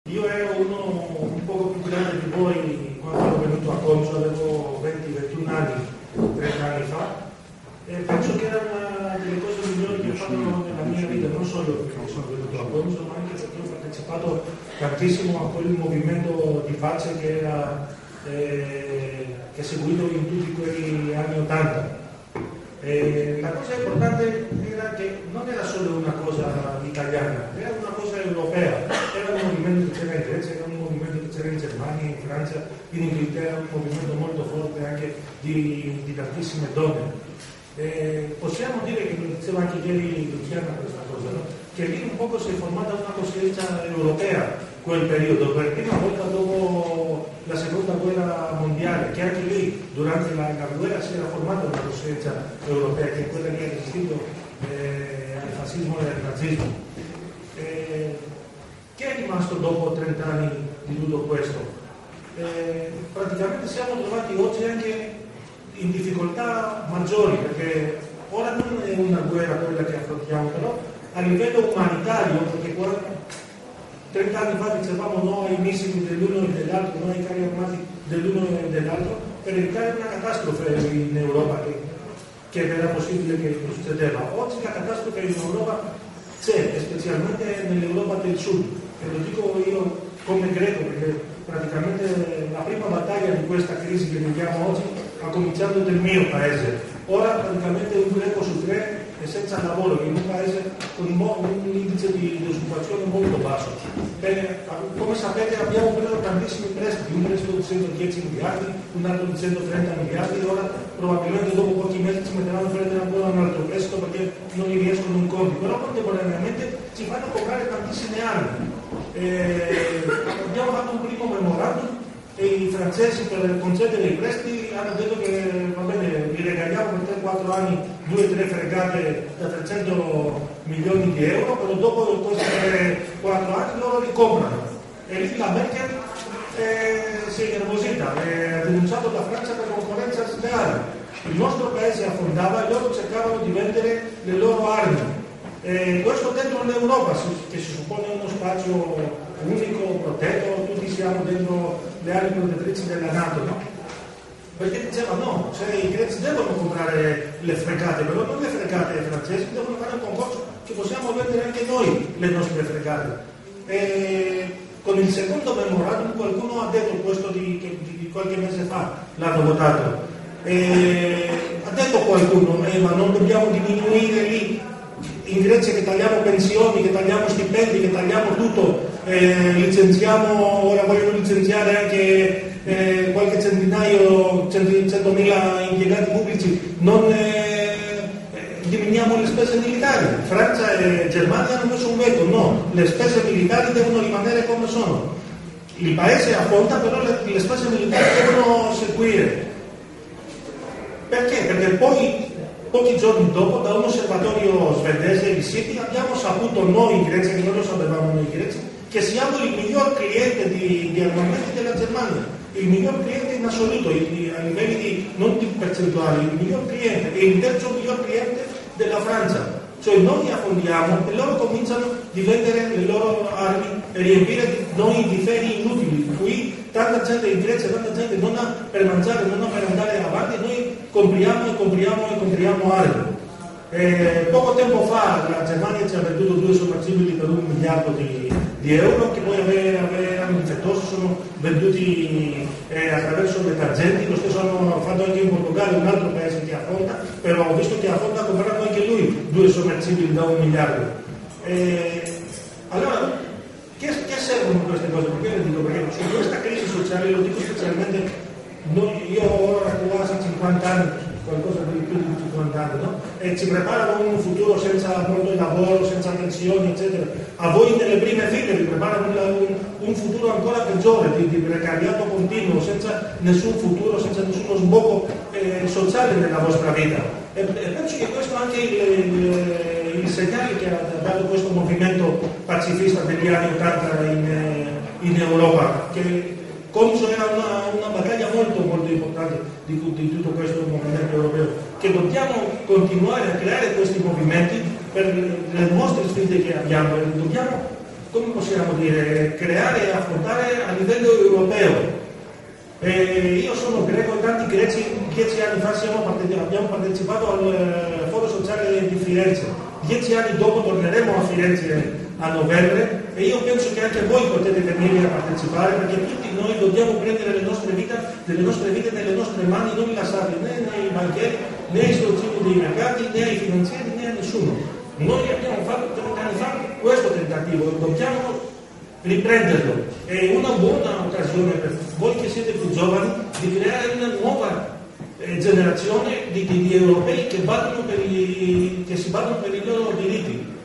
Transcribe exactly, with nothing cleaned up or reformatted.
Io ero uno un poco più grande di voi quando ero venuto a Comiso, avevo venti ventuno anni, trenta anni fa, e penso che era una delle cose migliori che ho fatto nella mia vita, non solo perché sono venuto a Comiso, ma anche perché ho partecipato tantissimo a quel movimento di pace che era eh, che è seguito in tutti quegli anni ottanta. Eh, la cosa importante era che non era solo una cosa italiana, era una cosa europea, era un movimento che c'era in Grecia, era un movimento che c'era in Germania, in Francia, in Inghilterra, un movimento molto forte anche di, di tantissime donne. Eh, possiamo dire, che lo diceva anche ieri Luciana questa cosa, no? Che lì un poco si è formata una coscienza europea quel periodo, per prima volta dopo la seconda guerra mondiale, che anche lì durante la, la guerra si era formata una coscienza europea, che è quella che ha resistito eh, al fascismo e al nazismo. Eh, che è rimasto dopo trenta anni di tutto questo? Eh, praticamente siamo trovati oggi anche in difficoltà maggiori, perché ora non è una guerra quella che affrontiamo, però a livello umanitario, perché qua trenta anni fa dicevamo no ai missili dell'uno e dell'altro, no ai carri armati dell'uno e dell'altro, per evitare una catastrofe in Europa che, che era possibile che succedeva. Oggi la catastrofe in Europa c'è, specialmente nell'Europa del Sud, e lo dico io come greco, perché praticamente la prima battaglia di questa crisi che viviamo oggi ha cominciato nel mio paese. Ora praticamente un greco su tre è senza lavoro in un paese con un indice di disoccupazione molto basso. Bene, come sapete abbiamo preso tantissimi prestiti, un prestito di centodieci miliardi, un altro di centotrenta miliardi, ora probabilmente dopo pochi mesi ci metteranno a prendere ancora un altro prestito perché non gli riescono in conti, però contemporaneamente ci fanno cobrare tantissime armi. Eh, abbiamo fatto un primo memorandum e i francesi per concedere i prestiti hanno detto che va bene, vi regaliamo per tre quattro anni due tre fregate da trecento milioni di euro, però dopo questi tre quattro anni loro li comprano. E lì la Merkel eh, si è nervosita, eh, ha denunciato la Francia per concorrenza sleale. Il nostro paese affondava e loro cercavano di vendere le loro armi. Eh, questo dentro l'Europa, che si suppone uno spazio unico, protetto, tutti siamo dentro le aree protettrici della NATO, no? Perché diceva no, cioè i greci devono comprare le fregate, però non le fregate francesi, devono fare un concorso che possiamo vendere anche noi le nostre fregate. E con il secondo memorandum qualcuno ha detto questo di, di, di qualche mese fa, l'hanno votato. E ha detto qualcuno, eh, ma non dobbiamo diminuire lì in Grecia che tagliamo pensioni, che tagliamo stipendi, che tagliamo tutto, eh, licenziamo, ora vogliono licenziare anche eh, qualche centinaio, centomila impiegati pubblici, non eh, diminuiamo le spese militari. Francia e Germania hanno messo un veto, no, le spese militari devono rimanere come sono. Il paese affonda, però le, le spese militari devono seguire. Perché? Perché poi pochi giorni dopo, da un osservatorio svedese di City, abbiamo saputo noi in Grecia, che non lo sapevamo noi greci, che siamo il miglior cliente di, di armamenti della Germania, il miglior cliente in assoluto, il, a livelli di, non di percentuali, il miglior cliente e il terzo miglior cliente della Francia. Cioè noi affondiamo e loro cominciano a vendere le loro armi e riempire noi di ferie inutili. Qui tanta gente in Grecia, tanta gente non ha per mangiare, non ha per andare avanti, noi compriamo e compriamo e compriamo armi. Eh, poco tempo fa la Germania ci ha venduto due sommergibili per un miliardo di, di euro che poi erano difettosi, sono venduti eh, attraverso le tangenti. Lo stesso hanno fatto anche in Portogallo, un altro paese che affonda, però ho visto che affonda comprato anche lui due sommergibili da un miliardo. Eh, allora, che, che servono queste cose? Perché le dico? Perché su questa crisi sociale, lo dico specialmente, noi, io ho ora quasi cinquanta anni, qualcosa di più di cinquanta anni, no? E ci preparano un futuro senza molto lavoro, senza pensioni, eccetera. A voi nelle prime file vi preparano un, un futuro ancora peggiore, di, di precariato continuo, senza nessun futuro, senza nessuno sbocco eh, sociale nella vostra vita. E, e penso che questo è anche il, il, il segnale che ha dato questo movimento pacifista degli anni ottanta in, in Europa, che Comiso era una, una battaglia molto molto importante di, di tutto questo movimento europeo, che dobbiamo continuare a creare questi movimenti per le nostre sfide che abbiamo, e dobbiamo come possiamo dire, creare e affrontare a livello europeo. Eh, io sono greco, tanti greci, dieci anni fa siamo partecipato, abbiamo partecipato al Foro Sociale di Firenze, dieci anni dopo torneremo a Firenze a novembre e io penso che anche voi potete venire a partecipare perché tutti noi dobbiamo prendere le nostre vite, le nostre vite nelle nostre mani, non lasciarle né ai banchieri, né ai strozzini dei mercati, né ai finanzieri, né a nessuno. Noi abbiamo fatto trenta anni fa questo tentativo e dobbiamo riprenderlo. È una buona occasione per voi che siete più giovani di creare una nuova eh, generazione di, di, di europei che, per i, che si battono per i loro diritti.